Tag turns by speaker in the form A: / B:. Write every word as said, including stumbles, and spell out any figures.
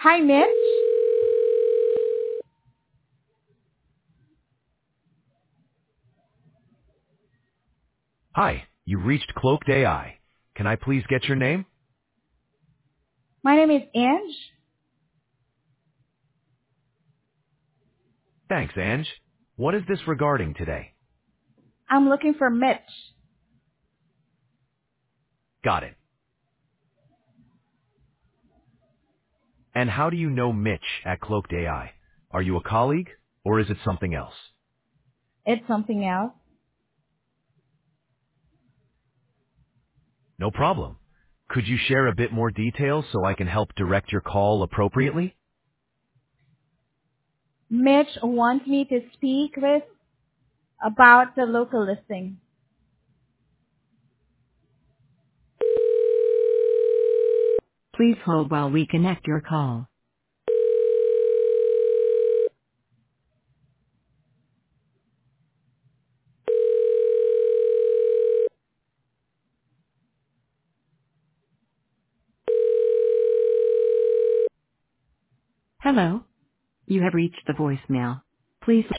A: Hi, Mitch.
B: Hi, you've reached Cloaked A I. Can I please get your name?
A: My name is Ange.
B: Thanks, Ange. What is this regarding today?
A: I'm looking for Mitch.
B: Got it. And how do you know Mitch at Cloaked A I? Are you a colleague, or is it something else?
A: It's something else.
B: No problem. Could you share a bit more details so I can help direct your call appropriately?
A: Mitch wants me to speak with about the local listing.
C: Please hold while we connect your call. Hello. You have reached the voicemail. Please